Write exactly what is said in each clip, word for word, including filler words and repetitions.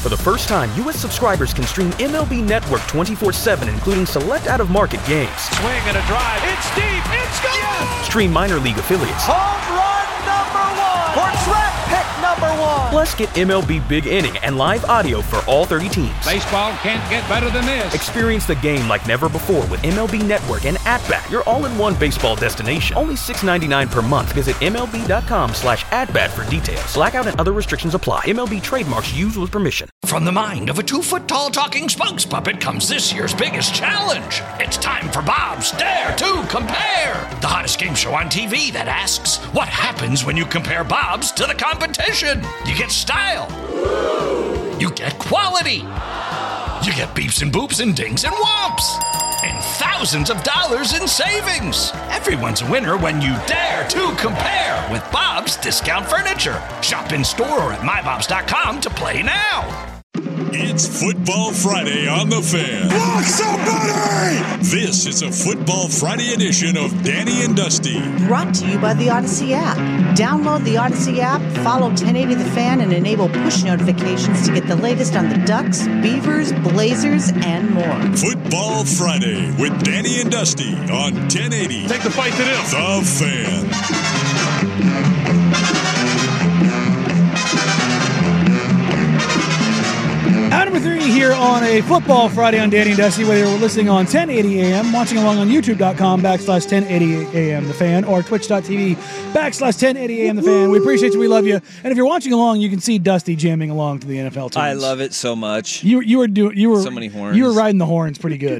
For the first time, U S subscribers can stream M L B Network twenty-four seven, including select out-of-market games. Swing and a drive. It's deep. It's gone. Yes! Stream minor league affiliates. Home run number one. For draft pick number one. Plus, get M L B Big Inning and live audio for all thirty teams. Baseball can't get better than this. Experience the game like never before with M L B Network and At-Bat, your all-in-one baseball destination. Only six dollars and ninety-nine cents per month. Visit M L B dot com slash at-bat for details. Blackout and other restrictions apply. M L B trademarks used with permission. From the mind of a two-foot-tall talking Spunks puppet comes this year's biggest challenge. It's time for Bob's Dare to Compare, the hottest game show on T V that asks, what happens when you compare Bob's to the competition? You get style. You get quality. You get beeps and boops and dings and whomps. And thousands of dollars in savings. Everyone's a winner when you dare to compare with Bob's Discount Furniture. Shop in store or at my bobs dot com to play now. It's Football Friday on The Fan. Block somebody! This is a Football Friday edition of Danny and Dusty. Brought to you by the Odyssey app. Download the Odyssey app, follow ten eighty The Fan, and enable push notifications to get the latest on the Ducks, Beavers, Blazers, and more. Football Friday with Danny and Dusty on ten eighty. Take the fight to them. The Fan. Hour number three here on a Football Friday on Danny and Dusty, whether you're listening on ten eighty A M, watching along on youtube.com backslash 1080 AM The Fan, or twitch.tv backslash 1080 AM The Fan. We appreciate you. We love you. And if you're watching along, you can see Dusty jamming along to the N F L tunes. I love it so much. You you were doing you were so many horns. You were riding the horns pretty good.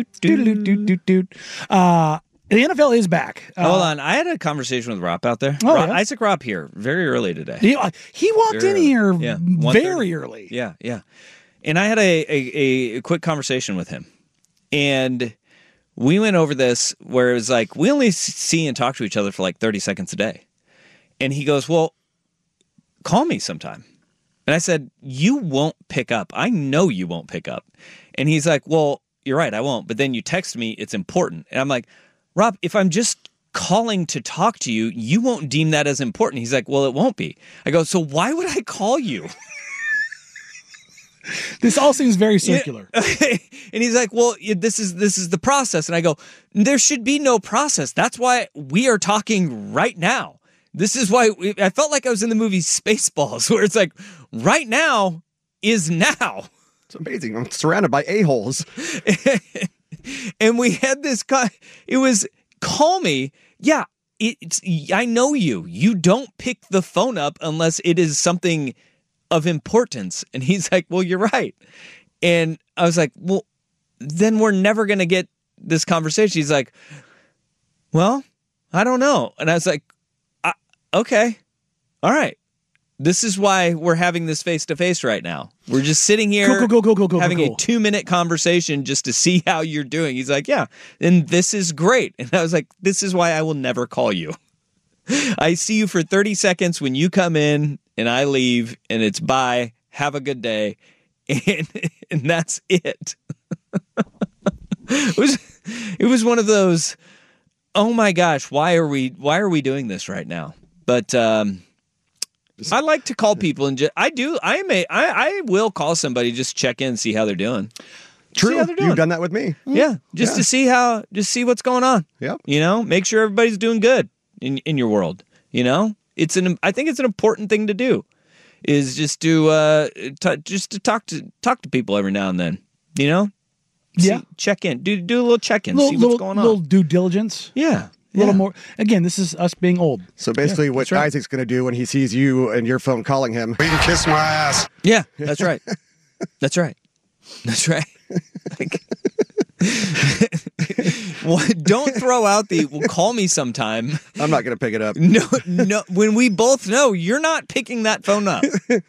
Uh, the N F L is back. Uh, Hold on, I had a conversation with Ropp out there. Oh, Ropp, yeah? Isaac Ropp here, very early today. He, he walked very in here yeah, very early. Yeah, yeah. And I had a, a, a quick conversation with him. And we went over this where it was like, we only see and talk to each other for like thirty seconds a day. And he goes, well, call me sometime. And I said, you won't pick up. I know you won't pick up. And he's like, well, you're right, I won't. But then you text me, it's important. And I'm like, Rob, if I'm just calling to talk to you, you won't deem that as important. He's like, well, it won't be. I go, so why would I call you? This all seems very circular. Yeah. And he's like, well, this is this is the process. And I go, there should be no process. That's why we are talking right now. This is why we, I felt like I was in the movie Spaceballs, where it's like, right now is now. It's amazing. I'm surrounded by a-holes. And we had this guy, it was, call me. Yeah, it's, I know you. You don't pick the phone up unless it is something of importance. And he's like, well, you're right. And I was like, well, then we're never going to get this conversation. He's like, well, I don't know. And I was like, I, okay, all right. This is why we're having this face-to-face right now. We're just sitting here cool, cool, cool, cool, cool, having cool. a two-minute conversation just to see how you're doing. He's like, yeah, and this is great. And I was like, this is why I will never call you. I see you for thirty seconds when you come in and I leave, and it's bye, have a good day, and, and that's it. It was it was one of those, oh my gosh, why are we why are we doing this right now? But um I like to call people and just, I do. I am a. I, I will call somebody, just check in, see how they're doing. True, how they're doing. You've done that with me. Yeah, just Yeah. to see how, just see what's going on. Yep. You know, make sure everybody's doing good in in your world. You know, it's an. I think it's an important thing to do, is just to uh, t- just to talk to talk to people every now and then. You know, see, Yeah. check in, do do a little check in, Little, see little, what's going on. little due diligence. Yeah. A little yeah. more. Again, this is us being old. So basically Yeah, what that's right. Isaac's going to do when he sees you and your phone calling him, You can kiss my ass. Yeah, that's right. That's right. That's right. Like, well, don't throw out the, well, call me sometime. I'm not going to pick it up. No, no. When we both know you're not picking that phone up.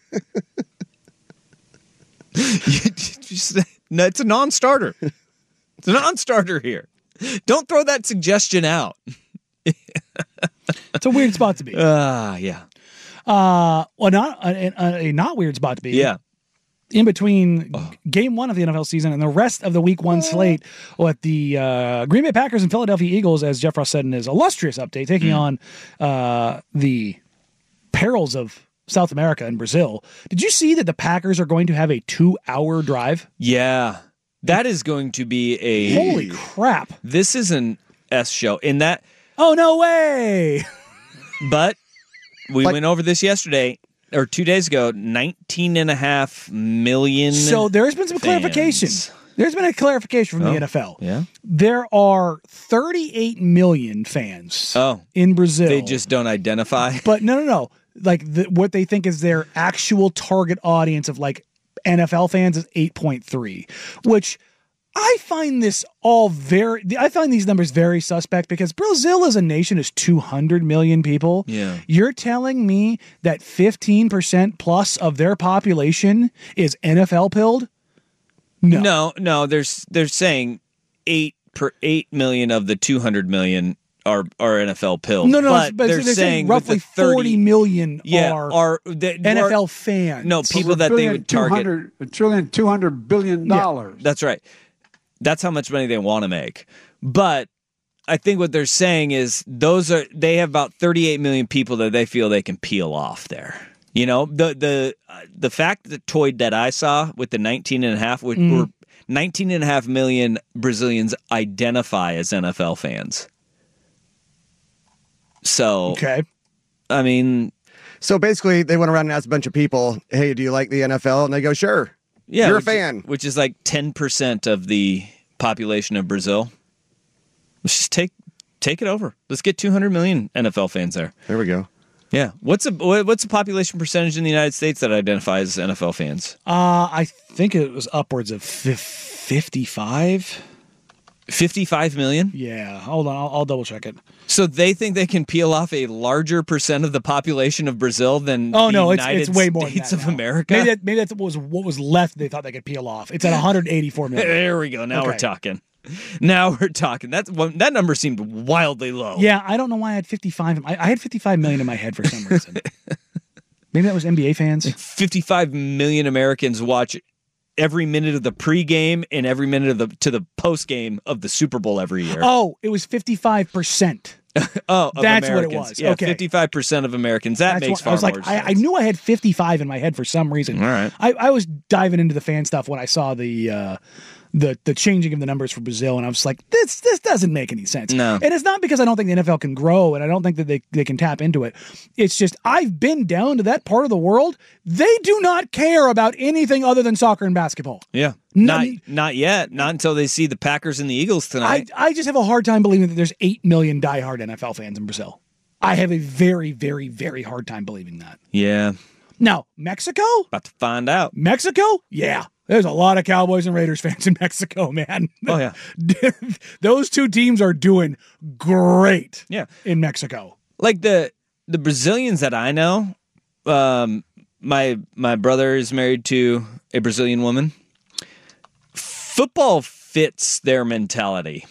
You just, no, it's a non-starter. It's a non-starter here. Don't throw that suggestion out. It's a weird spot to be. Ah, uh, yeah. Uh, well, not a, a, a not weird spot to be. Yeah. In between oh. game one of the N F L season and the rest of the week one slate with the uh, Green Bay Packers and Philadelphia Eagles, as Jeff Ross said in his illustrious update, taking mm. on uh, the perils of South America and Brazil. Did you see that the Packers are going to have a two-hour drive? Yeah. That is going to be a... Holy crap. This is an S show. In that... Oh, no way! But we Like- went over this yesterday, or two days ago, nineteen and a half million So there's been some fans. clarification. There's been a clarification from Oh, the N F L. Yeah. There are thirty-eight million fans Oh. in Brazil. They just don't identify. But no, no, no. Like the, what they think is their actual target audience of like N F L fans is eight point three, which I find this all very, I find these numbers very suspect because Brazil as a nation is two hundred million people. Yeah. You're telling me that fifteen percent plus of their population is N F L pilled? No. No, no, there's they're saying eight per eight million of the two hundred million are are N F L pilled. No, no, but, but they're, they're saying saying with roughly the thirty forty million yeah, are, are they, N F L are- fans. No, people that they would target. A trillion, two hundred billion dollars. That's right. That's how much money they want to make. But I think what they're saying is those are they have about thirty-eight million people that they feel they can peel off there. You know, the the uh, the fact that toy that I saw with the nineteen and a half which Mm. were nineteen and a half million Brazilians identify as N F L fans. So, Okay. I mean, So basically, they went around and asked a bunch of people, hey, do you like the N F L? And they go, sure. yeah, You're a which- fan. which is like ten percent of the population of Brazil. Let's just take take it over. Let's get two hundred million N F L fans there. There we go. Yeah. What's a what's the population percentage in the United States that identifies as N F L fans? Uh, I think it was upwards of fif- fifty-five. fifty-five million? Yeah, hold on. I'll, I'll double check it. So they think they can peel off a larger percent of the population of Brazil than Oh the no, it's United it's way more States than that of now. America? Maybe that maybe that's what was what was left. They thought they could peel off. It's at one hundred eighty-four million. There we go. Now we're Okay. talking. Now we're talking. That's one, that number seemed wildly low. Yeah, I don't know why I had fifty-five. in- I, I had fifty-five million in my head for some reason. Maybe that was N B A fans. fifty-five million Americans watch every minute of the pregame and every minute of the to the postgame of the Super Bowl every year. Oh, it was fifty-five percent. Oh, of That's what it Americans. was. Yeah, Okay. fifty-five percent of Americans. That That's makes what- far I was like, more I, sense. I knew I had fifty-five in my head for some reason. All right. I, I was diving into the fan stuff when I saw the uh, the the changing of the numbers for Brazil, and I was like, this this doesn't make any sense. No. And it's not because I don't think the N F L can grow, and I don't think that they, they can tap into it. It's just I've been down to that part of the world. They do not care about anything other than soccer and basketball. Yeah. Not- Not not yet. Not until they see the Packers and the Eagles I, tonight. I just have a hard time believing that there's eight million diehard N F L fans in Brazil. I have a very, very, very hard time believing that. yeah. Now, Mexico? About to find out. Mexico? Yeah. There's a lot of Cowboys and Raiders fans in Mexico, man. Oh, yeah. Those two teams are doing great Yeah. in Mexico. Like the the Brazilians that I know, um, my my brother is married to a Brazilian woman. Football fits their mentality.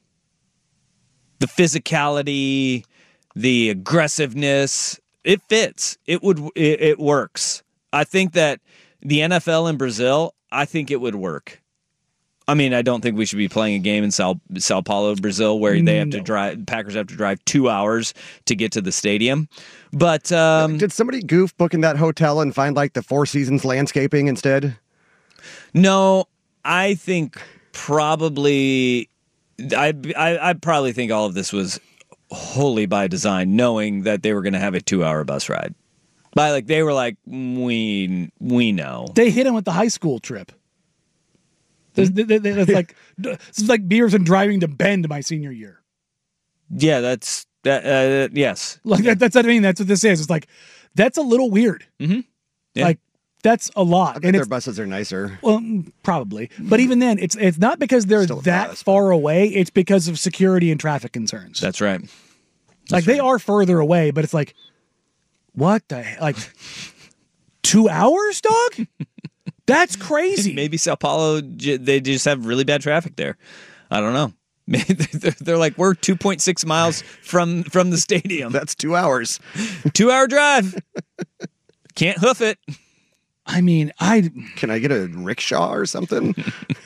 The physicality, the aggressiveness, it fits. It would it, it works. I think that the N F L in Brazil, I think it would work. I mean, I don't think we should be playing a game in Sao, Sao Paulo, Brazil, where they have to No. drive. Packers have to drive two hours to get to the stadium. But um, Did somebody goof booking that hotel and find like the Four Seasons landscaping instead? no, I think probably I, I I probably think all of this was wholly by design, knowing that they were going to have a two-hour bus ride. By like they were like, we we know. They hit him with the high school trip. It's it's like it's like Beaverson driving to Bend my senior year. Yeah, that's that. Uh, yes, Like that, that's what I mean. That's what this is. It's like that's a little weird. Mm-hmm. Yeah. Like that's a lot. I bet and their it's buses are nicer. well, mm, probably. But even then, it's it's not because they're Still a that bus, far away. It's because of security and traffic concerns. that's right. like they are further away, but it's like what the he- like two hours, dog? That's crazy. Maybe Sao Paulo, j- they just have really bad traffic there. I don't know. Maybe they're, they're like, we're two point six miles from from the stadium. That's two hours. Two hour drive. Can't hoof it. I mean, I Can I get a rickshaw or something?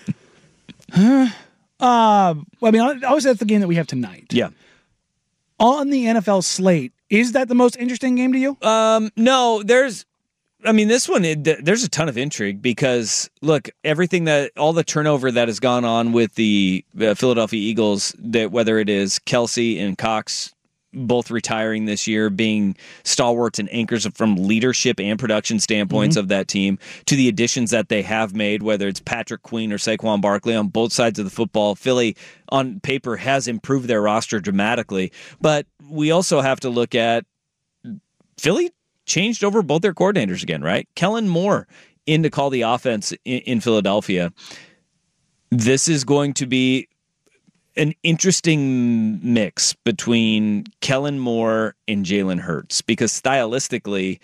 uh, well, I mean, obviously that's the game that we have tonight. Yeah. On the N F L slate, is that the most interesting game to you? Um, no, there's I mean, this one, it, there's a ton of intrigue because, look, everything that, all the turnover that has gone on with the uh, Philadelphia Eagles, that whether it is Kelsey and Cox both retiring this year, being stalwarts and anchors from leadership and production standpoints mm-hmm. of that team, to the additions that they have made, whether it's Patrick Queen or Saquon Barkley on both sides of the football, Philly on paper has improved their roster dramatically. But we also have to look at Philly changed over both their coordinators again, right? Kellen Moore in to call the offense in, in Philadelphia. This is going to be an interesting mix between Kellen Moore and Jalen Hurts, because stylistically,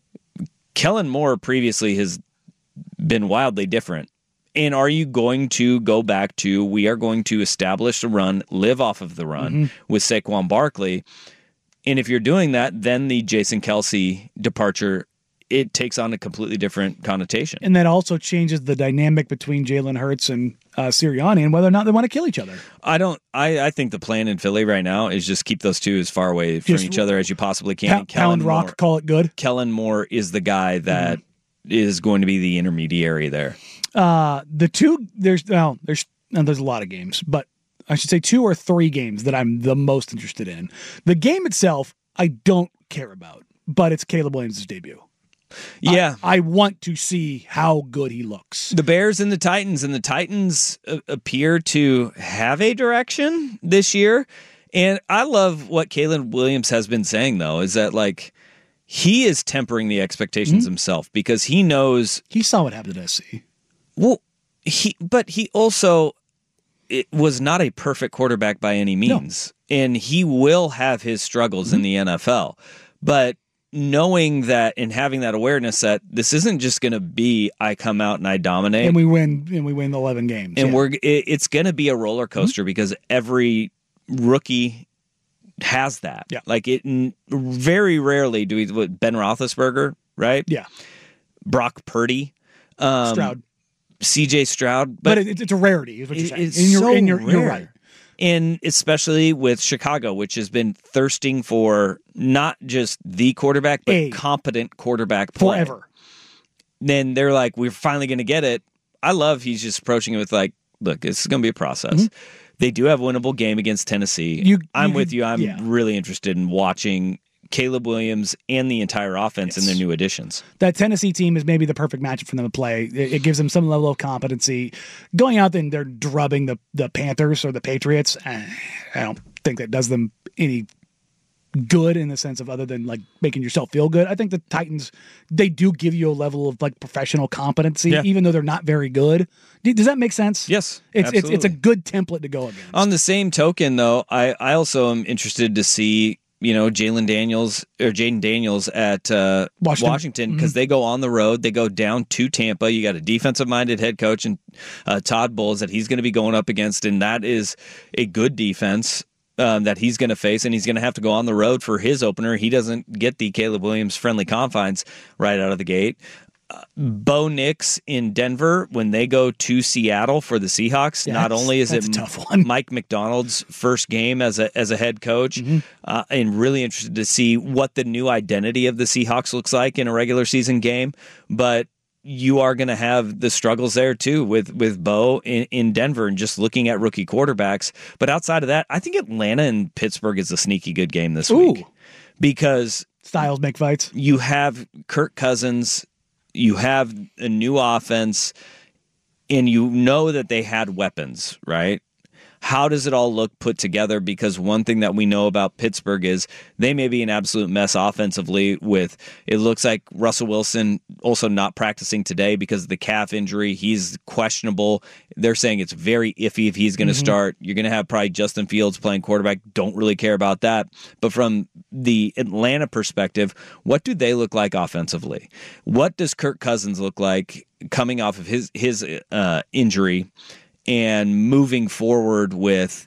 Kellen Moore previously has been wildly different. And are you going to go back to, we are going to establish the run, live off of the run mm-hmm. with Saquon Barkley? And if you're doing that, then the Jason Kelsey departure, it takes on a completely different connotation. And that also changes the dynamic between Jalen Hurts and uh, Sirianni and whether or not they want to kill each other. I don't. I, I think the plan in Philly right now is just keep those two as far away from just each other as you possibly can. Pound, pound rock, Moore, call it good. Kellen Moore is the guy that mm-hmm. is going to be the intermediary there. Uh, the two, there's, well, there's, and there's a lot of games, but I should say two or three games that I'm the most interested in. The game itself, I don't care about, but it's Caleb Williams' debut. Yeah. I, I want to see how good he looks. The Bears and the Titans, and the Titans uh, appear to have a direction this year. And I love what Caleb Williams has been saying, though, is that, like, he is tempering the expectations mm-hmm. himself, because he knows... He saw what happened at S C. Well, he, but he also... It was not a perfect quarterback by any means, no. and he will have his struggles mm-hmm. in the N F L. But knowing that and having that awareness that this isn't just going to be I come out and I dominate, and we win, and we win eleven games, and yeah. we're it, it's going to be a roller coaster mm-hmm. because every rookie has that. Yeah, like it. Very rarely do we. What, Ben Roethlisberger, right? Yeah, Brock Purdy, um, Stroud. C J Stroud, but, but it, it's a rarity, is what you're saying. It's and you're, so and you're, rare. you're right. And especially with Chicago, which has been thirsting for not just the quarterback, but a competent quarterback play. Forever. Then they're like, we're finally going to get it. I love he's just approaching it with like, look, this is going to be a process. Mm-hmm. They do have a winnable game against Tennessee. You, I'm you, with you. I'm yeah. really interested in watching Caleb Williams and the entire offense yes. and their new additions. That Tennessee team is maybe the perfect matchup for them to play. It, it gives them some level of competency. Going out there and they're drubbing the, the Panthers or the Patriots, eh, I don't think that does them any good in the sense of other than like making yourself feel good. I think the Titans, they do give you a level of like professional competency, yeah. even though they're not very good. Does that make sense? Yes, it's it's, it's a good template to go against. On the same token, though, I, I also am interested to see, you know, Jalen Daniels or Jaden Daniels at uh, Washington, because mm-hmm. they go on the road. They go down to Tampa. You got a defensive-minded head coach and uh, Todd Bowles that he's going to be going up against, and that is a good defense um, that he's going to face, and he's going to have to go on the road for his opener. He doesn't get the Caleb Williams friendly confines right out of the gate. Uh, Bo Nix in Denver, when they go to Seattle for the Seahawks, yeah, not only is it Mike McDonald's first game as a as a head coach, mm-hmm. uh, and really interested to see what the new identity of the Seahawks looks like in a regular season game, but you are going to have the struggles there too with with Bo in, in Denver and just looking at rookie quarterbacks. But outside of that, I think Atlanta and Pittsburgh is a sneaky good game this Ooh. week, because styles make fights. You have Kirk Cousins. You have a new offense, and you know that they had weapons, right? How does it all look put together? Because one thing that we know about Pittsburgh is they may be an absolute mess offensively with, it looks like Russell Wilson also not practicing today because of the calf injury. He's questionable. They're saying it's very iffy if he's going to mm-hmm. start. You're going to have probably Justin Fields playing quarterback. Don't really care about that. But from the Atlanta perspective, what do they look like offensively? What does Kirk Cousins look like coming off of his, his uh, injury and moving forward with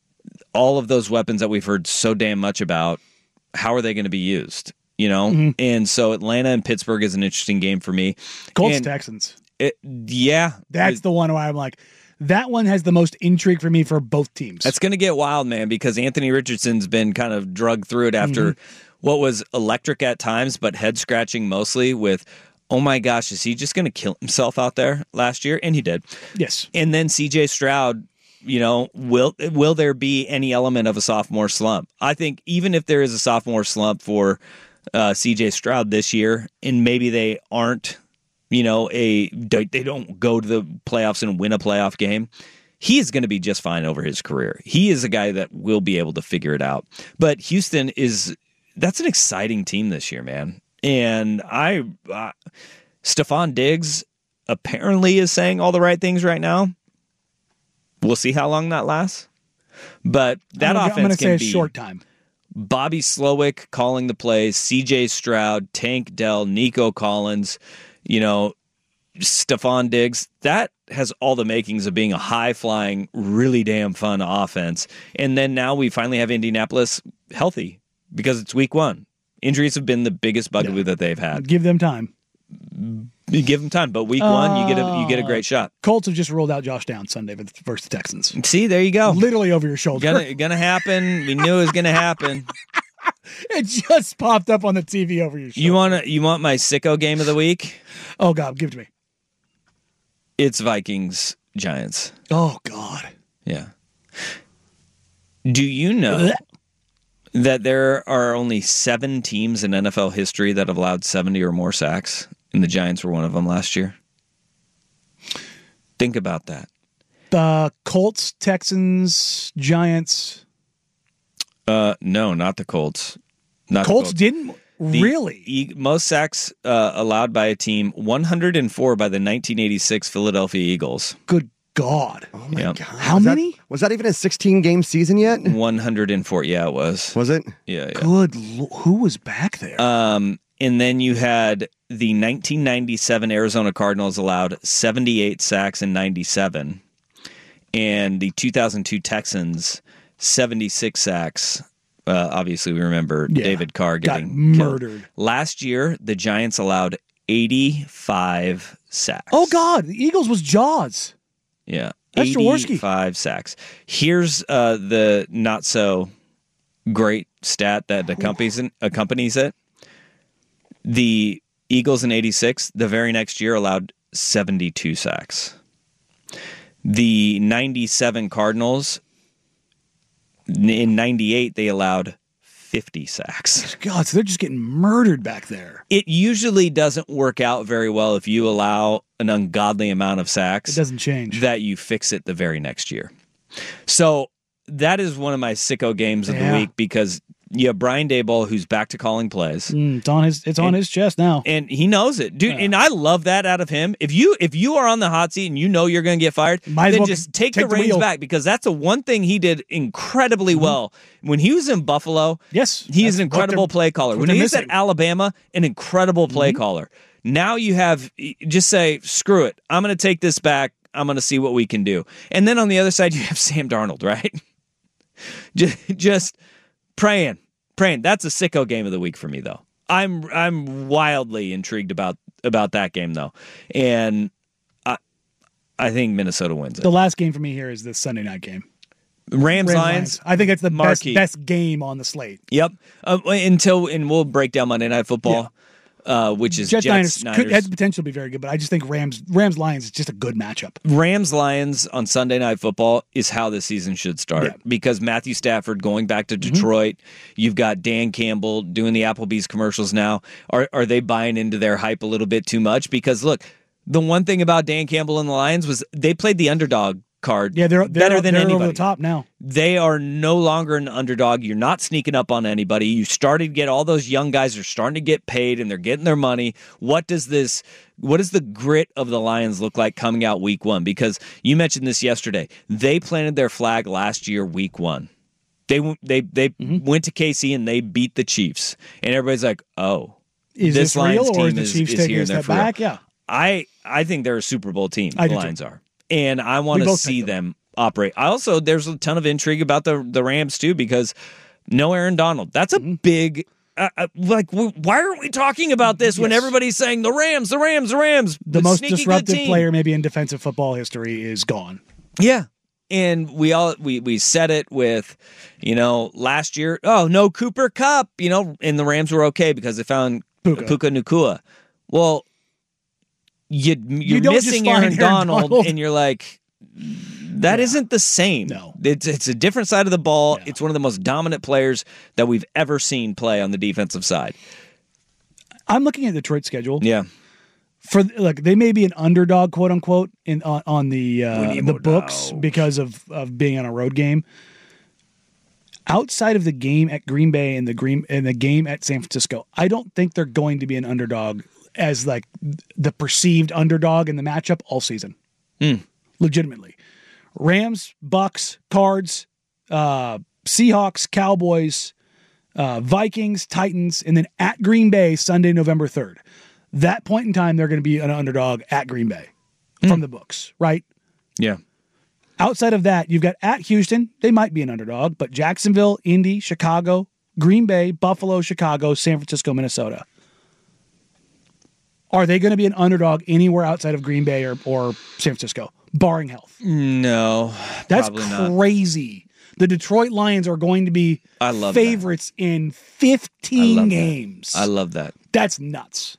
all of those weapons that we've heard so damn much about? How are they going to be used? You know? Mm-hmm. And so Atlanta and Pittsburgh is an interesting game for me. Colts and Texans. It, yeah. That's it, the one where I'm like, that one has the most intrigue for me for both teams. That's going to get wild, man, because Anthony Richardson's been kind of drugged through it after mm-hmm. what was electric at times, but head-scratching mostly with oh my gosh, is he just going to kill himself out there last year? And he did. Yes. And then C J Stroud, you know, will will there be any element of a sophomore slump? I think even if there is a sophomore slump for uh, C J Stroud this year, and maybe they aren't, you know, a they don't go to the playoffs and win a playoff game, he is going to be just fine over his career. He is a guy that will be able to figure it out. But Houston is, that's an exciting team this year, man. And I, uh, Stephon Diggs apparently is saying all the right things right now. We'll see how long that lasts. But that I'm gonna, offense I'm gonna can say a be short time. Bobby Slowick calling the plays, C J Stroud, Tank Dell, Nico Collins, you know, Stephon Diggs. That has all the makings of being a high-flying, really damn fun offense. And then now we finally have Indianapolis healthy because it's week one. Injuries have been the biggest bugaboo yeah. that they've had. Give them time. You give them time, but week uh, one you get a you get a great shot. Colts have just ruled out Josh Downs Sunday versus the Texans. See, there you go. Literally over your shoulder. Gonna gonna happen. We knew it was gonna happen. It just popped up on the T V over your shoulder. You want you want my sicko game of the week? Oh God, give it to me. It's Vikings Giants. Oh God. Yeah. Do you know that there are only seven teams in N F L history that have allowed seventy or more sacks, and the Giants were one of them last year? Think about that. The Colts, Texans, Giants. Uh, no, not the Colts. Not Colts, the Colts. didn't the really. E- most sacks uh, allowed by a team, one hundred four by the nineteen eighty-six Philadelphia Eagles. Good God. Oh, my yep. God. How was many? That, was that even a sixteen-game season yet? one hundred four, yeah, it was. Was it? Yeah, yeah. Good. Lo- who was back there? Um, and then you had the nineteen ninety-seven Arizona Cardinals allowed seventy-eight sacks in ninety-seven. And the two thousand two Texans, seventy-six sacks. Uh, obviously, we remember yeah, David Carr getting got murdered. Killed. Last year, the Giants allowed eighty-five sacks. Oh, God. The Eagles was Jaws. Yeah. That's eighty-five sacks. Here's uh, the not so great stat that accompanies, accompanies it. The Eagles in eighty-six, the very next year, allowed seventy-two sacks. The ninety-seven Cardinals, in ninety-eight, they allowed fifty sacks. God, so they're just getting murdered back there. It usually doesn't work out very well if you allow an ungodly amount of sacks. It doesn't change. That you fix it the very next year. So that is one of my sicko games of yeah. the week because you have Brian Daboll who's back to calling plays. Mm, it's on his it's on and, his chest now. And he knows it. Dude, yeah. And I love that out of him. If you if you are on the hot seat and you know you're going to get fired, Might then well just take, take the, the reins wheel. back because that's the one thing he did incredibly mm-hmm. well. When he was in Buffalo, yes, he's an incredible play caller. When he's at Alabama, an incredible play mm-hmm. caller. Now you have, just say, screw it. I'm going to take this back. I'm going to see what we can do. And then on the other side, you have Sam Darnold, right? just, just praying. Praying. That's a sicko game of the week for me, though. I'm I'm wildly intrigued about about that game, though, and I I think Minnesota wins it. The last game for me here is the Sunday night game. Rams, Rams Lions. Lions. I think it's the Marquee. best best game on the slate. Yep. Uh, until and we'll break down Monday Night Football. Yeah. Uh, which is Jets, Jets Niners, Niners. Could, has the potential to be very good, but I just think Rams Rams Lions is just a good matchup. Rams Lions on Sunday Night Football is how the season should start yeah. because Matthew Stafford going back to Detroit. Mm-hmm. You've got Dan Campbell doing the Applebee's commercials now. Are are they buying into their hype a little bit too much? Because look, the one thing about Dan Campbell and the Lions was they played the underdog card yeah, they're, they're better than they're anybody. Over the top now. They are no longer an underdog. You're not sneaking up on anybody. You started to get all those young guys are starting to get paid and they're getting their money. What does this what does the grit of the Lions look like coming out week one? Because you mentioned this yesterday. They planted their flag last year week one. They they they mm-hmm. went to K C and they beat the Chiefs. And everybody's like, "Oh, is this, this Lions real, team or is the is, Chiefs is taking here a and there step for real." back? Yeah. I I think they're a Super Bowl team. I the do Lions too. are. And I want to see them. them operate. I also, there's a ton of intrigue about the the Rams too because no Aaron Donald. That's a mm-hmm. big, uh, uh, like, w- why aren't we talking about this yes. when everybody's saying the Rams, the Rams, the Rams? The most disruptive player maybe in defensive football history is gone. Yeah. And we all, we, we said it with, you know, last year, oh, no Cooper Kupp, you know, and the Rams were okay because they found Puka, Puka Nacua. Well, you, you're You don't just missing find Aaron, Aaron Donald, Donald. and you're like, that Yeah. isn't the same. No. It's, it's a different side of the ball. Yeah. It's one of the most dominant players that we've ever seen play on the defensive side. I'm looking at Detroit's schedule. Yeah. For like, they may be an underdog, quote unquote, in on, on the uh, the books because of, of being on a road game. Outside of the game at Green Bay and the Green and the game at San Francisco, I don't think they're going to be an underdog as like the perceived underdog in the matchup all season. Mm. Legitimately, Rams, Bucks, Cards, uh, Seahawks, Cowboys, uh, Vikings, Titans, and then at Green Bay Sunday, November third. That point in time, they're going to be an underdog at Green Bay mm. from the books, right? Yeah. Outside of that, you've got at Houston. They might be an underdog, but Jacksonville, Indy, Chicago, Green Bay, Buffalo, Chicago, San Francisco, Minnesota. Are they going to be an underdog anywhere outside of Green Bay or, or San Francisco, barring health? No, That's probably not. crazy. The Detroit Lions are going to be I love favorites in I fifteen love games. That. I love that. That's nuts.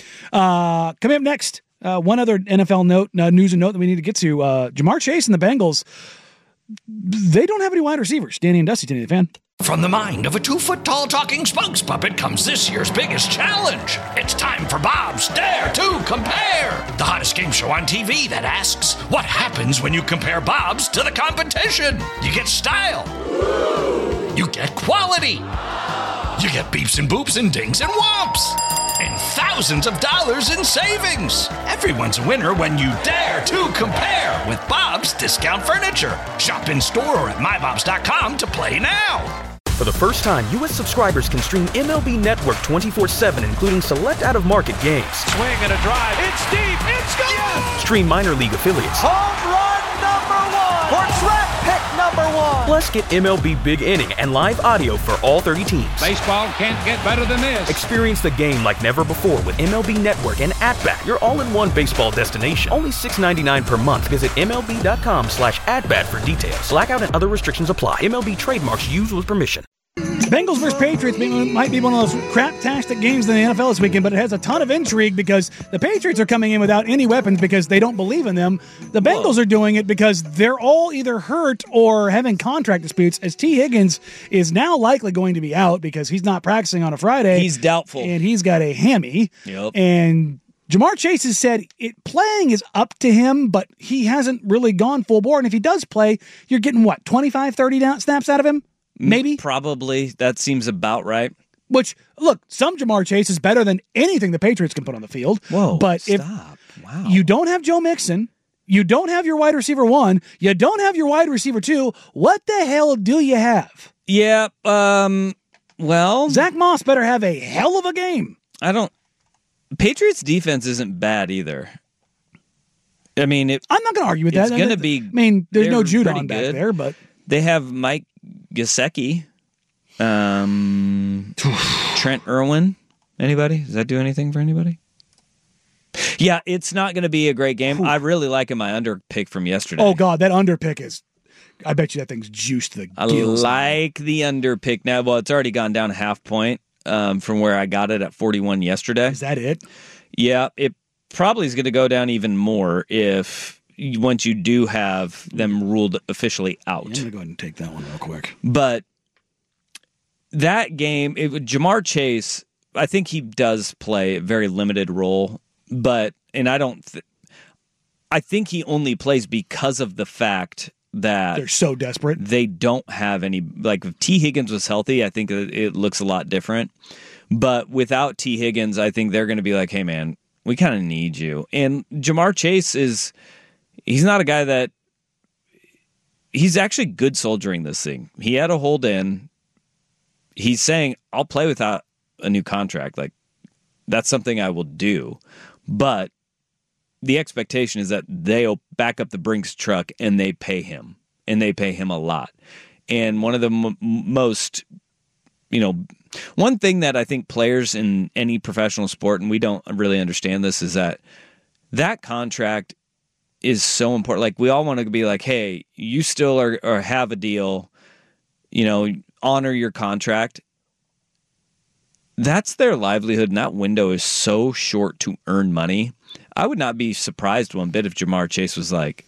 Uh, coming up next, uh, one other N F L note, uh, news and note that we need to get to. Uh, Jamar Chase and the Bengals, they don't have any wide receivers. Danny and Dusty, Danny the Fan. From the mind of a two-foot-tall talking spokes puppet comes this year's biggest challenge. It's time for Bob's Dare to Compare, the hottest game show on T V that asks, what happens when you compare Bob's to the competition? You get style. You get quality. You get beeps and boops and dings and whomps. And thousands of dollars in savings. Everyone's a winner when you dare to compare with Bob's Discount Furniture. Shop in store or at my bobs dot com to play now. For the first time, U S subscribers can stream M L B Network twenty-four seven, including select out-of-market games. Swing and a drive. It's deep. It's gone. Yes. Stream minor league affiliates. Home run number one. Or draft pick number one. Plus, get M L B Big Inning and live audio for all thirty teams. Baseball can't get better than this. Experience the game like never before with M L B Network and At-Bat, your all-in-one baseball destination. Only six dollars and ninety-nine cents per month. Visit M L B dot com slash at-bat for details. Blackout and other restrictions apply. M L B trademarks used with permission. Bengals versus Patriots might be one of those crap-tastic games in the N F L this weekend, but it has a ton of intrigue because the Patriots are coming in without any weapons because they don't believe in them. The Bengals Whoa. are doing it because they're all either hurt or having contract disputes, as T. Higgins is now likely going to be out because he's not practicing on a Friday. He's doubtful. And he's got a hammy. Yep. And Jamar Chase has said it playing is up to him, but he hasn't really gone full bore. And if he does play, you're getting, what, twenty-five, thirty down, snaps out of him? Maybe? Probably. That seems about right. Which, look, some Jamar Chase is better than anything the Patriots can put on the field. Whoa, but stop. if Wow. you don't have Joe Mixon, you don't have your wide receiver one, you don't have your wide receiver two, what the hell do you have? Yeah, um, well... Zach Moss better have a hell of a game. I don't... Patriots defense isn't bad either. I mean, it, I'm not going to argue with it's that. It's going to be... I mean, there's no pretty Judon back good. there, but... They have Mike Gesicki, um, Trent Irwin. Anybody? Does that do anything for anybody? Yeah, it's not going to be a great game. Whew. I really like my under pick from yesterday. Oh, God, that under pick is... I bet you that thing's juiced to the I gills. like the under pick now. Well, it's already gone down a half point um, from where I got it at forty-one yesterday. Is that it? Yeah, it probably is going to go down even more if... once you do have them ruled officially out. Yeah, I'm going to go ahead and take that one real quick. But that game, it, Jamar Chase, I think he does play a very limited role, but, and I don't, th- I think he only plays because of the fact that they're so desperate. They don't have any, like if T. Higgins was healthy, I think it, it looks a lot different. But without T. Higgins, I think they're going to be like, hey man, we kind of need you. And Jamar Chase is, he's not a guy that he's actually good soldiering this thing. He had a hold in. He's saying, I'll play without a new contract. Like, that's something I will do. But the expectation is that they'll back up the Brinks truck and they pay him. And they pay him a lot. And one of the m- most, you know, one thing that I think players in any professional sport, and we don't really understand this, is that that contract is so important. Like, we all want to be like, hey, you still are or have a deal, you know, honor your contract. That's their livelihood, and that window is so short to earn money. I would not be surprised one bit if Jamar Chase was like,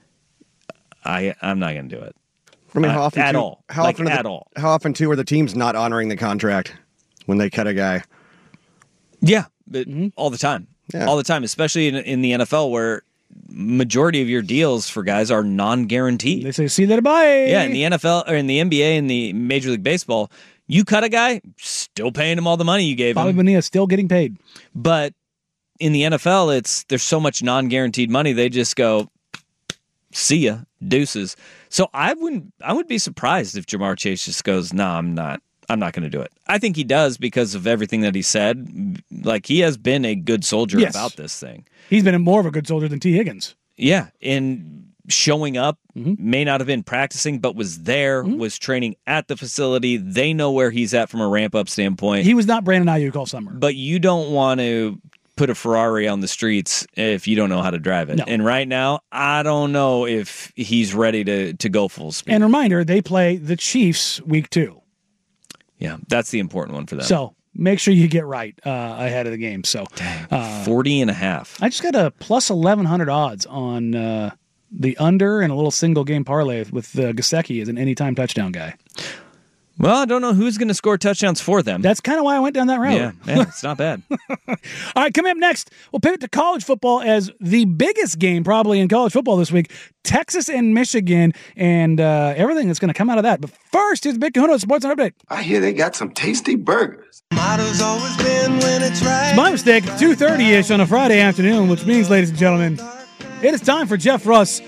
I, I'm not going to do it. I mean, how Uh, often at too, all. How Like, often are at the, all. How often too are the teams not honoring the contract when they cut a guy? Yeah, but all the time. Yeah. All the time, especially in, in the N F L where majority of your deals for guys are non-guaranteed. They say, see that bye. Yeah, in the N F L or in the N B A and the Major League Baseball, you cut a guy, still paying him all the money you gave Bobby him. Bonilla still getting paid. But in the N F L, it's there's so much non-guaranteed money. They just go, see ya, deuces. So I wouldn't I would be surprised if Jamar Chase just goes, no, nah, I'm not. I'm not going to do it. I think he does because of everything that he said. Like, he has been a good soldier Yes. about this thing. He's been more of a good soldier than T. Higgins. Yeah, in showing up, Mm-hmm. may not have been practicing, but was there, Mm-hmm. was training at the facility. They know where he's at from a ramp-up standpoint. He was not Brandon Ayuk all summer. But you don't want to put a Ferrari on the streets if you don't know how to drive it. No. And right now, I don't know if he's ready to, to go full speed. And reminder, they play the Chiefs week two. Yeah, that's the important one for them. So make sure you get right uh, ahead of the game. So uh, forty and a half. I just got a plus eleven hundred odds on uh, the under and a little single game parlay with uh, Gesicki as an anytime touchdown guy. Well, I don't know who's going to score touchdowns for them. That's kind of why I went down that route. Yeah, yeah, it's not bad. All right, coming up next, we'll pivot to college football as the biggest game probably in college football this week, Texas and Michigan, and uh, everything that's going to come out of that. But first, here's Big Kahuna Sports Update. I hear they got some tasty burgers. Motto's always been when it's right. It's my mistake, two thirty-ish on a Friday afternoon, which means, ladies and gentlemen, it is time for Jeff Russ,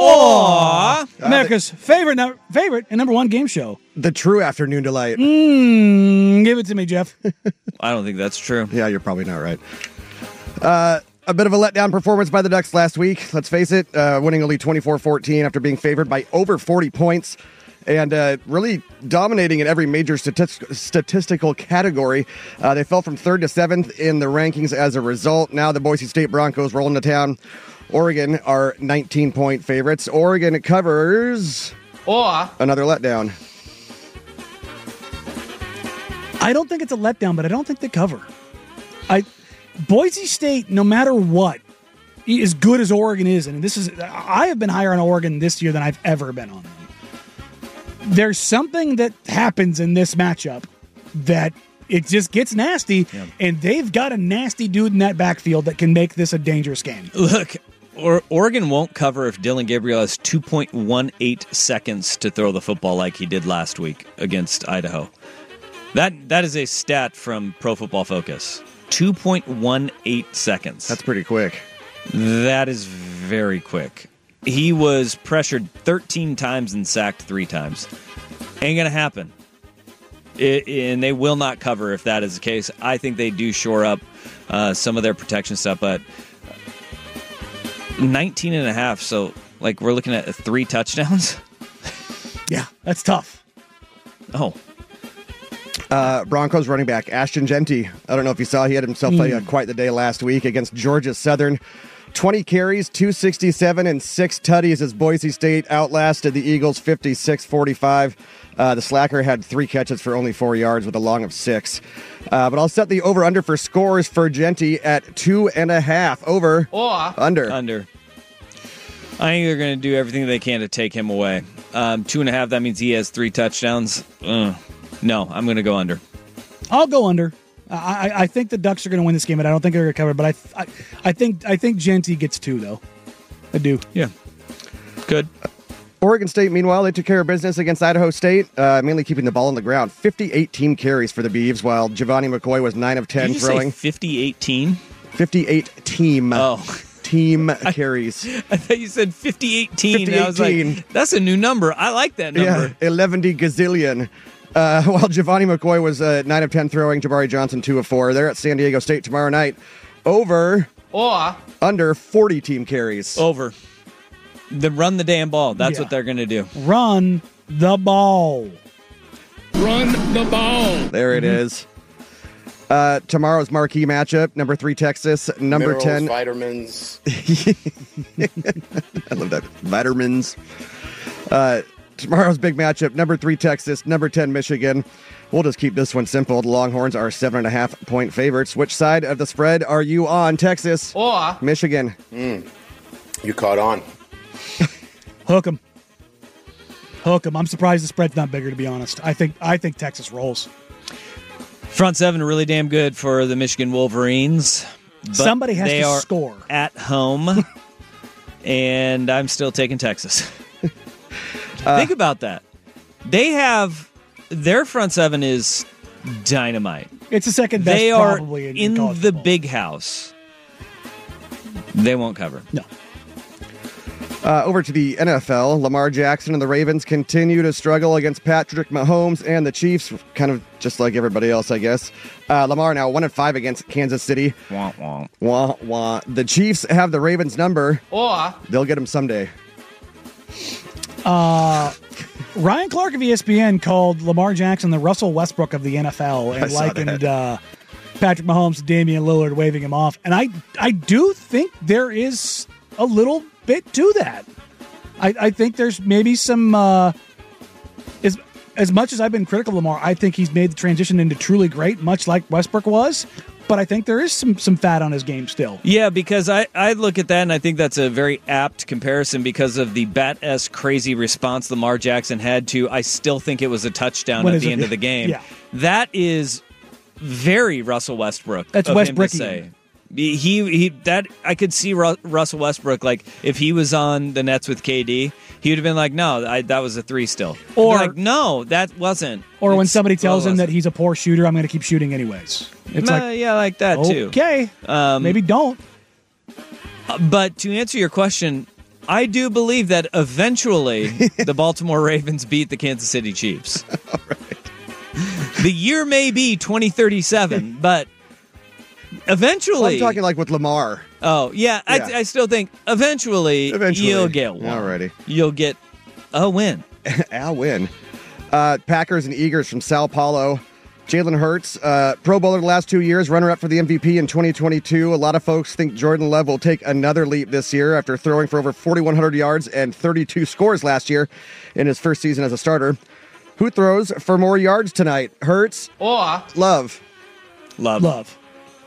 or America's favorite, no- favorite and number one game show. The true afternoon delight. Mm, give it to me, Jeff. I don't think that's true. Yeah, you're probably not right. Uh, a bit of a letdown performance by the Ducks last week. Let's face it, uh, winning only twenty-four fourteen after being favored by over forty points and uh, really dominating in every major statistic- statistical category. Uh, they fell from third to seventh in the rankings as a result. Now the Boise State Broncos rolling to town. Oregon are nineteen-point favorites. Oregon covers Or another letdown. I don't think it's a letdown, but I don't think they cover. I Boise State, no matter what, as good as Oregon is, and this is, I have been higher on Oregon this year than I've ever been on them. There's something that happens in this matchup that it just gets nasty, Yeah. and they've got a nasty dude in that backfield that can make this a dangerous game. Look, or Oregon won't cover if Dylan Gabriel has two point one eight seconds to throw the football like he did last week against Idaho. That That is a stat from Pro Football Focus. two point one eight seconds. That's pretty quick. That is very quick. He was pressured thirteen times and sacked three times. Ain't going to happen. It, and they will not cover if that is the case. I think they do shore up uh, some of their protection stuff, but nineteen and a half, so like we're looking at three touchdowns. Yeah, that's tough. Oh. Uh, Broncos running back Ashton Genty. I don't know if you saw, he had himself Mm. a, uh, quite the day last week against Georgia Southern. twenty carries, two sixty-seven, and six tutties as Boise State outlasted the Eagles fifty-six forty-five. Uh, the slacker had three catches for only four yards with a long of six. Uh, but I'll set the over-under for scores for Genty at two and a half. Over. Or Under. Under. I think they're going to do everything they can to take him away. Um, two and a half, that means he has three touchdowns. Ugh. No, I'm going to go under. I'll go under. I, I, I think the Ducks are going to win this game, but I don't think they're going to cover. But I, I, I think I think Genty gets two though. I do. Yeah. Good. Oregon State, meanwhile, they took care of business against Idaho State, uh, mainly keeping the ball on the ground. fifty-eight team carries for the Beavs, while Giovanni McCoy was nine of ten Did you throwing. say fifty-eight team? fifty-eight team. Oh. Team carries. I thought you said fifty-eight teen. I was like, that's a new number. I like that number. Yeah, eleven gazillion. Uh, while Giovanni McCoy was uh, nine of ten throwing, Jabari Johnson two of four. They're at San Diego State tomorrow night. Over. Or Under forty team carries. Over. The run the damn ball. That's Yeah. what they're going to do. Run the ball. Run the ball. There it is. Uh, tomorrow's marquee matchup, number three Texas, number Minerals, ten. vitamins. I love that. Vitamins. Uh, tomorrow's big matchup, number three Texas, number ten Michigan. We'll just keep this one simple. The Longhorns are seven and a half point favorites. Which side of the spread are you on? Texas Or Michigan? Mm. You caught on. Hook 'em. Hook 'em. I'm surprised the spread's not bigger, to be honest. I think I think Texas rolls. Front seven really damn good for the Michigan Wolverines. But Somebody has they to are score. At home, and I'm still taking Texas. Uh, Think about that. They have their front seven is dynamite. It's the second best They are probably in, in college the football. big house. They won't cover. No. Uh, over to the N F L, Lamar Jackson and the Ravens continue to struggle against Patrick Mahomes and the Chiefs, kind of just like everybody else, I guess. Uh, Lamar now one and five against Kansas City. Wah, wah. Wah, wah. The Chiefs have the Ravens number. or They'll get him someday. Uh, Ryan Clark of E S P N called Lamar Jackson the Russell Westbrook of the N F L I and saw likened that. uh, Patrick Mahomes to Damian Lillard waving him off. And I, I do think there is a little bit to that. I, I think there's maybe some, uh, as, as much as I've been critical of Lamar, I think he's made the transition into truly great, much like Westbrook was. But I think there is some some fat on his game still. Yeah, because I, I look at that and I think that's a very apt comparison because of the bat-esque crazy response Lamar Jackson had to, I still think it was a touchdown When at is the it? end of the game. Yeah. That is very Russell Westbrook. That's of him to Westbrookian. say. He, he that I could see Ru- Russell Westbrook, like if he was on the Nets with K D, he would have been like, no, I, that was a three still. Or- Or like, no, that wasn't. Or when It's- somebody tells well, him it that he's a poor shooter, I'm going to keep shooting anyways. It's Nah, like, yeah, like that too. okay, Um, maybe don't. Uh, But to answer your question, I do believe that eventually the Baltimore Ravens beat the Kansas City Chiefs. The year may be twenty thirty-seven, but eventually. I'm talking like with Lamar. Oh, yeah, Yeah. I, I still think eventually, Eventually. you'll get one. Alrighty. You'll get a win. I'll win. Uh, Packers and Eagles from Sao Paulo. Jalen Hurts, uh, Pro Bowler the last two years, runner-up for the M V P in twenty twenty-two. A lot of folks think Jordan Love will take another leap this year after throwing for over forty-one hundred yards and thirty-two scores last year in his first season as a starter. Who throws for more yards tonight? Hurts, or Love? Love. Love.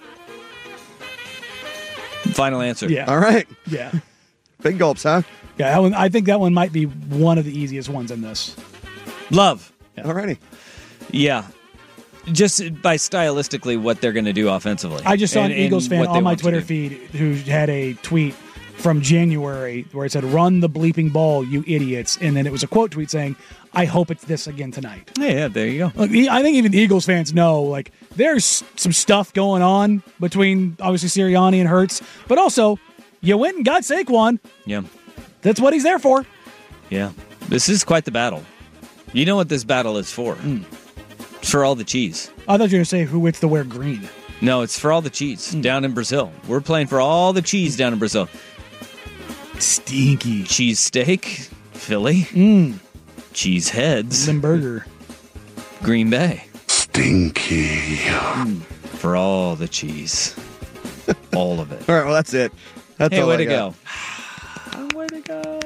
Final answer. Yeah. All right. Yeah. Big gulps, huh? Yeah, that one, I think that one might be one of the easiest ones in this. Love. All righty. Yeah. Just by stylistically what they're going to do offensively. I just saw And- an Eagles and fan what they on my want to Twitter do. feed who had a tweet from January where it said, "Run the bleeping ball, you idiots." And then it was a quote tweet saying, "I hope it's this again tonight." Yeah, yeah, there you go. Look, I think even the Eagles fans know, like, there's some stuff going on between, obviously, Sirianni and Hurts, but also, you went and got Saquon. Yeah. That's what he's there for. Yeah. This is quite the battle. You know what this battle is for. Mm. It's for all the cheese. I thought you were going to say who gets to wear green. No, it's for all the cheese Mm. down in Brazil. We're playing for all the cheese down in Brazil. Stinky. Cheese steak, Philly. Mm. Cheese heads, Limburger. Green Bay. Stinky. Mm. For all the cheese. All of it. All right, well, that's it. That's Hey, all way I to got. go. Way to go.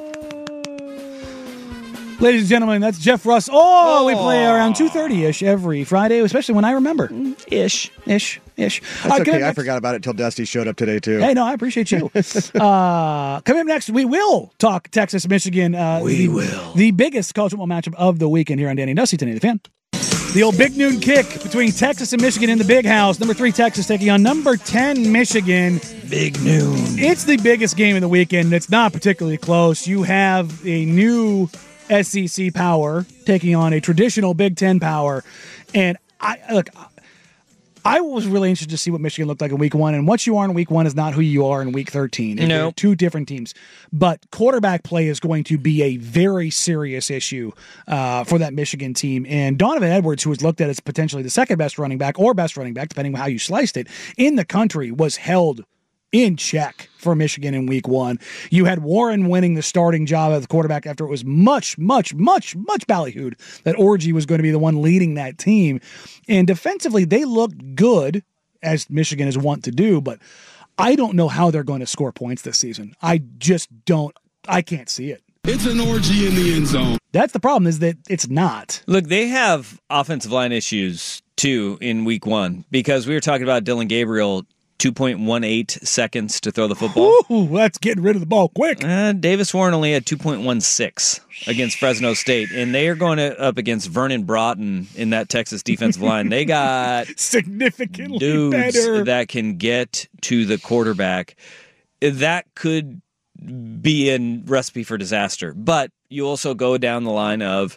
Ladies and gentlemen, that's Jeff Russ. Oh, we play around two thirty-ish every Friday, especially when I remember. Ish. Ish. Ish. That's Uh, okay. coming I next- forgot about it till Dusty showed up today, too. Hey, no, I appreciate you. uh, coming up next, we will talk Texas, Michigan. Uh, We the, will. The biggest college football matchup of the weekend here on Danny and Dusty, ten eighty The Fan. The old big noon kick between Texas and Michigan in the big house. Number three, Texas taking on number ten, Michigan. Big noon. It's the biggest game of the weekend. It's not particularly close. You have a new S E C power taking on a traditional Big Ten power. And I look, I was really interested to see what Michigan looked like in week one. And what you are in week one is not who you are in week thirteen. No. They're two different teams. But quarterback play is going to be a very serious issue uh, for that Michigan team. And Donovan Edwards, who was looked at as potentially the second best running back or best running back, depending on how you sliced it, in the country, was held in check for Michigan in week one. You had Warren winning the starting job as the quarterback after it was much, much, much, much ballyhooed that Orgy was going to be the one leading that team. And defensively, they looked good, as Michigan is wont to do, but I don't know how they're going to score points this season. I just don't. I can't see it. It's an orgy in the end zone. That's the problem, is that it's not. Look, they have offensive line issues, too, in week one, because we were talking about Dylan Gabriel, two point one eight seconds to throw the football. Ooh, that's getting rid of the ball quick. Uh, Davis Warren only had two point one six against Fresno State, and they are going to, up against Vernon Broughton in that Texas defensive line. They got significantly dudes better that can get to the quarterback. That could be a recipe for disaster. But you also go down the line of,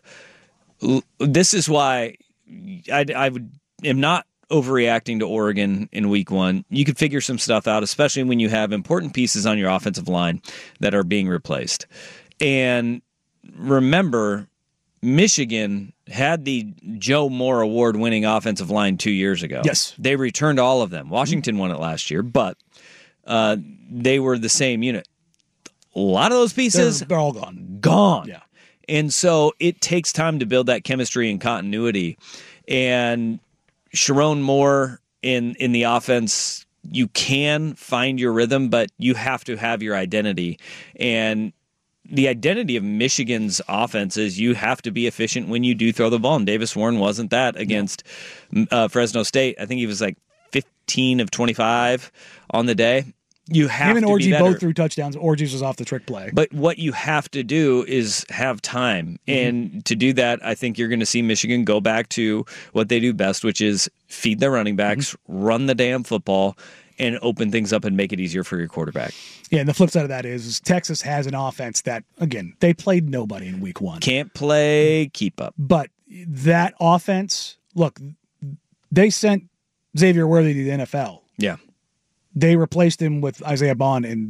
this is why I, I would, am not overreacting to Oregon in week one. You could figure some stuff out, especially when you have important pieces on your offensive line that are being replaced. And remember, Michigan had the Joe Moore Award-winning offensive line two years ago. Yes. They returned all of them. Washington mm-hmm. won it last year, but uh, they were the same unit. A lot of those pieces, they're, they're all gone. Gone. Yeah. And so it takes time to build that chemistry and continuity. And Sharon Moore in, in the offense, you can find your rhythm, but you have to have your identity. And the identity of Michigan's offense is you have to be efficient when you do throw the ball. And Davis Warren wasn't that against uh, Fresno State. I think he was like fifteen of twenty-five on the day. You have Him and to Orgy be better. both threw touchdowns. Orgy's was off the trick play. But what you have to do is have time. Mm-hmm. And to do that, I think you're going to see Michigan go back to what they do best, which is feed their running backs, mm-hmm. run the damn football, and open things up and make it easier for your quarterback. Yeah, and the flip side of that is, is Texas has an offense that, again, they played nobody in week one. Can't play keep up. But that offense, look, they sent Xavier Worthy to the N F L. Yeah. They replaced him with Isaiah Bond and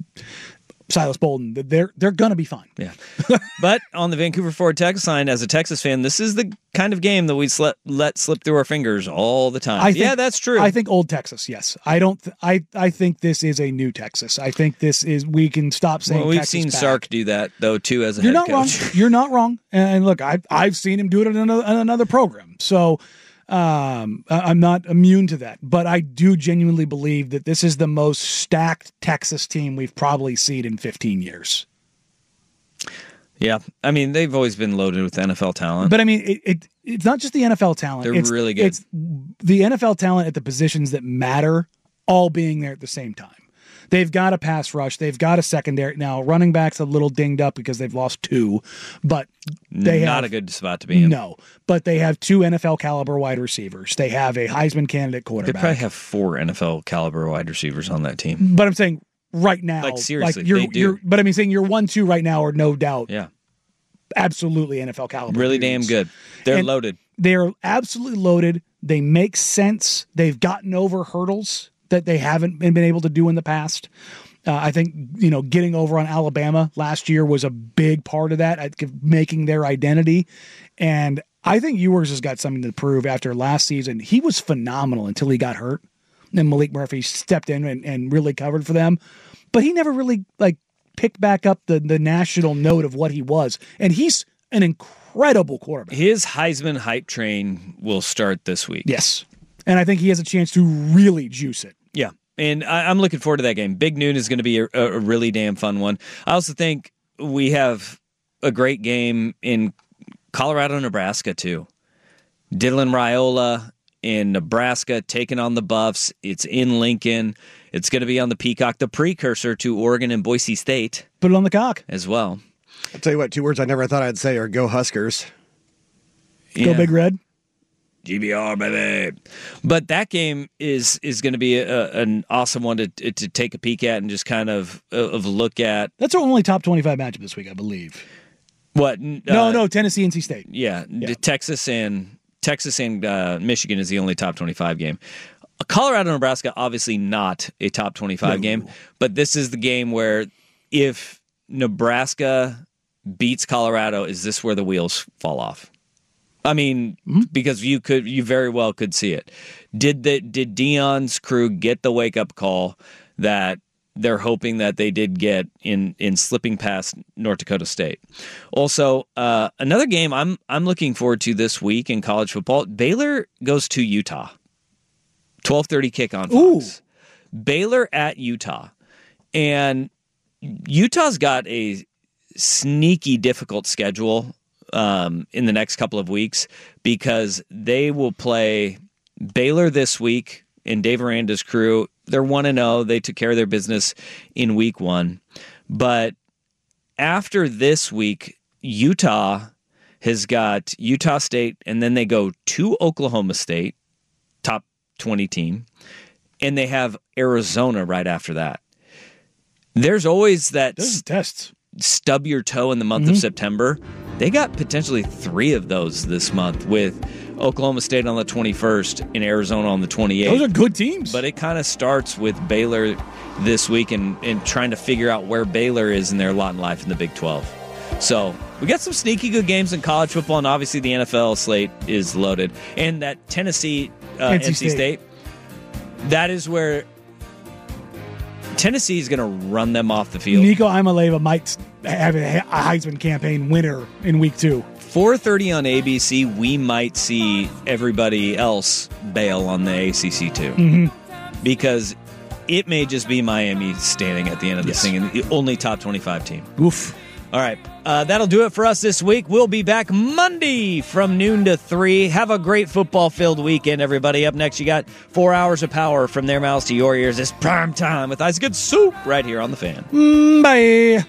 Silas Bolden. They're they're gonna be fine. Yeah, but on the Vancouver Ford text line, as a Texas fan, this is the kind of game that we let let slip through our fingers all the time. I think, yeah, that's true. I think old Texas. Yes, I don't. Th- I I think this is a new Texas. I think this is. We can stop saying. Well, we've Texas seen back. Sark do that though too as a You're head not coach. wrong. You're not wrong. And look, I've I've seen him do it in another in another program. So. Um, I'm not immune to that, but I do genuinely believe that this is the most stacked Texas team we've probably seen in fifteen years. Yeah, I mean, they've always been loaded with N F L talent. But I mean, it, it it's not just the N F L talent. They're it's, really good. It's the N F L talent at the positions that matter all being there at the same time. They've got a pass rush. They've got a secondary. Now, running back's a little dinged up because they've lost two, but they Not have, a good spot to be in. No, but they have two N F L caliber wide receivers. They have a Heisman candidate quarterback. They probably have four N F L caliber wide receivers on that team. But I'm saying right now, like seriously, like you're, they do. You're, but I mean, saying your one, two right now are no doubt, yeah, absolutely N F L caliber. really dudes. damn good. They're And loaded. They're absolutely loaded. They make sense. They've gotten over hurdles that they haven't been able to do in the past. Uh, I think, you know, getting over on Alabama last year was a big part of that, I think, making their identity. And I think Ewers has got something to prove after last season. He was phenomenal until he got hurt. And Malik Murphy stepped in and, and really covered for them. But he never really, like, picked back up the, the national note of what he was. And he's an incredible quarterback. His Heisman hype train will start this week. Yes. And I think he has a chance to really juice it. Yeah. And I, I'm looking forward to that game. Big Noon is going to be a, a really damn fun one. I also think we have a great game in Colorado, Nebraska, too. Dylan Raiola in Nebraska taking on the Buffs. It's in Lincoln. It's going to be on the Peacock, the precursor to Oregon and Boise State. Put it on the cock. As well. I'll tell you what, two words I never thought I'd say are go Huskers. Yeah. Go Big Red. G B R, baby. But that game is is going to be a, an awesome one to to take a peek at and just kind of of look at. That's our only top twenty-five matchup this week, I believe. What? Uh, no, no, Tennessee, N C State. Yeah, yeah. Texas and Texas and uh, Michigan is the only top twenty-five game. Colorado, Nebraska, obviously not a top twenty-five no. game, but this is the game where if Nebraska beats Colorado, is this where the wheels fall off? I mean, mm-hmm. because you could, you very well could see it. Did the did Deion's crew get the wake up call that they're hoping that they did get in in slipping past North Dakota State? Also, uh, another game I'm I'm looking forward to this week in college football. Baylor goes to Utah. twelve thirty kick on Fox. Ooh. Baylor at Utah, and Utah's got a sneaky difficult schedule um, in the next couple of weeks because they will play Baylor this week and Dave Aranda's crew. They're one and oh. They took care of their business in week one. But after this week, Utah has got Utah State, and then they go to Oklahoma State, top twenty team, and they have Arizona right after that. There's always that Those are tests. Stub your toe in the month Mm-hmm. of September. They got potentially three of those this month with Oklahoma State on the twenty-first and Arizona on the twenty-eighth. Those are good teams. But it kind of starts with Baylor this week and, and trying to figure out where Baylor is in their lot in life in the Big twelve. So we got some sneaky good games in college football, and obviously the N F L slate is loaded. And that Tennessee, uh, N C N C State. State, that is where Tennessee is going to run them off the field. Nico Imaleva might have a Heisman campaign winner in week two. four thirty on A B C, we might see everybody else bail on the A C C too. Mm-hmm. Because it may just be Miami standing at the end of this Yes. thing and the only top twenty-five team. Oof. All right. Uh, that'll do it for us this week. We'll be back Monday from noon to three. Have a great football-filled weekend, everybody. Up next, you got four hours of power from their mouths to your ears. It's prime time with Ice Good Soup right here on The Fan. Mm, bye.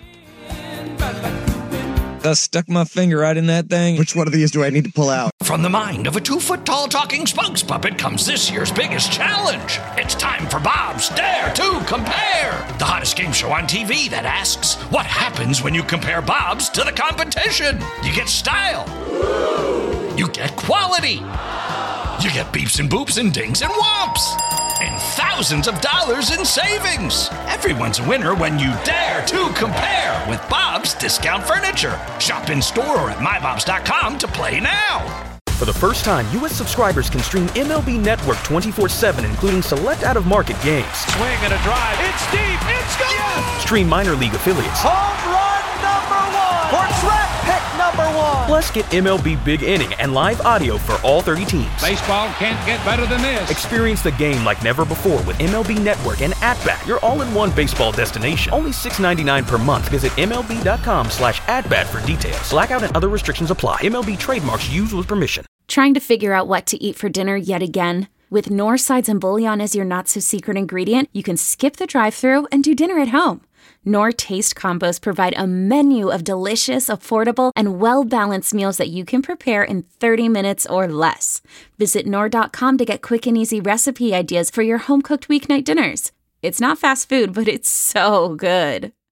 I stuck my finger right in that thing. Which one of these do I need to pull out? From the mind of a two-foot-tall talking spokes puppet comes this year's biggest challenge. It's time for Bob's Dare to Compare, the hottest game show on T V that asks, what happens when you compare Bob's to the competition? You get style. You get quality. You get beeps and boops and dings and whomps. And thousands of dollars in savings. Everyone's a winner when you dare to compare with Bob's Discount Furniture. Shop in store or at my bobs dot com to play now. For the first time, U S subscribers can stream M L B Network twenty-four seven, including select out-of-market games. Swing and a drive. It's deep. It's gone. Yes. Stream minor league affiliates. Home run number one. Or track pick number one. Plus, get M L B Big Inning and live audio for all thirty teams. Baseball can't get better than this. Experience the game like never before with M L B Network and At-Bat, your all-in-one baseball destination. Only six dollars and ninety-nine cents per month. Visit M L B dot com slash at-bat for details. Blackout and other restrictions apply. M L B trademarks used with permission. Trying to figure out what to eat for dinner yet again? With Knorr Sides and Bouillon as your not-so-secret ingredient, you can skip the drive-thru and do dinner at home. Knorr Taste Combos provide a menu of delicious, affordable, and well-balanced meals that you can prepare in thirty minutes or less. Visit Knorr dot com to get quick and easy recipe ideas for your home-cooked weeknight dinners. It's not fast food, but it's so good.